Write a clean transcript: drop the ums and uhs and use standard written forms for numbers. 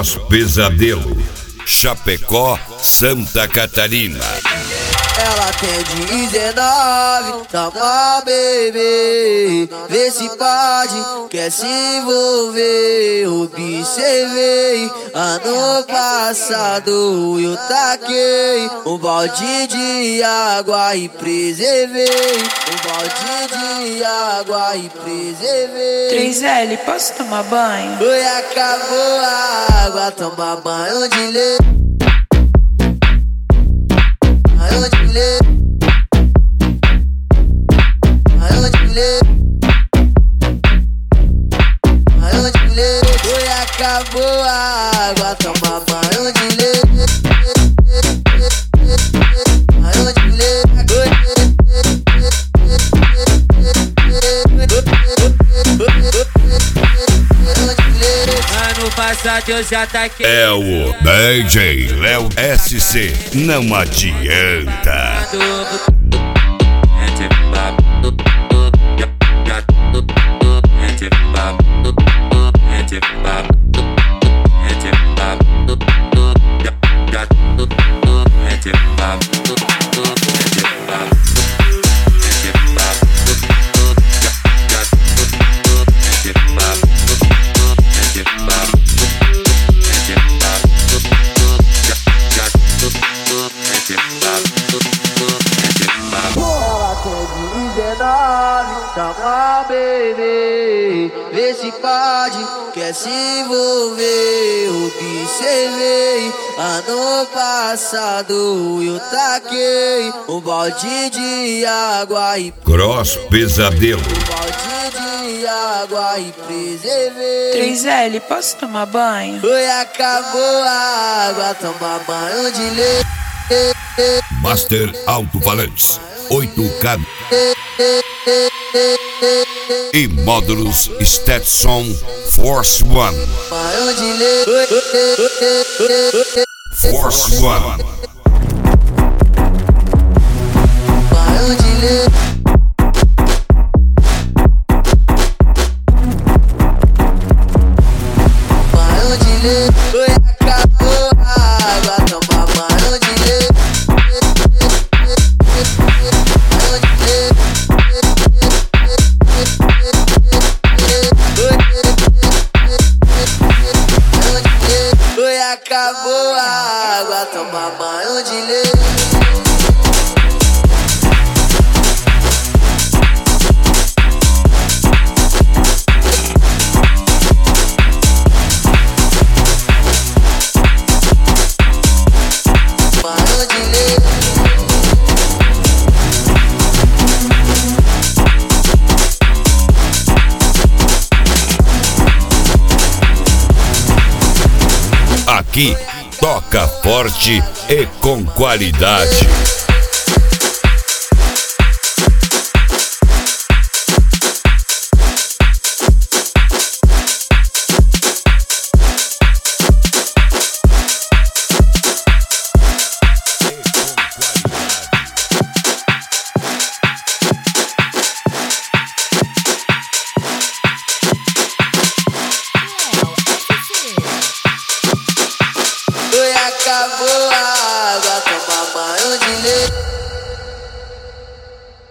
Cross Pesadelo, Chapecó, Santa Catarina. Ela tem 19, toma bebê, vê se pode, quer se envolver. Observei, ano passado eu taquei um balde de água e preservei. Um balde de água e preservei. 3L, posso tomar banho? Oi, acabou a água, toma banho de leite. Acabou a água, toma banho de leite. Banho de leite. Ano passado eu já taquei. É o DJ Léo SC, não adianta. Toma bebê, vê se pode, quer se envolver. Observei, ano passado eu taquei um balde de água e Cross Pesadelo. um balde de água e preservei. 3L, posso tomar banho? Oi, acabou a água, toma banho de leite. Master Alto-Falantes 8K e módulos Stetson Force One. Banho de leite. Force One. Banho de leite. Banho de leite. Oi, acabou a água, toma banho de leite. Acabou a água, toma banho de leite. Banho de leite. Aqui toca forte e com qualidade.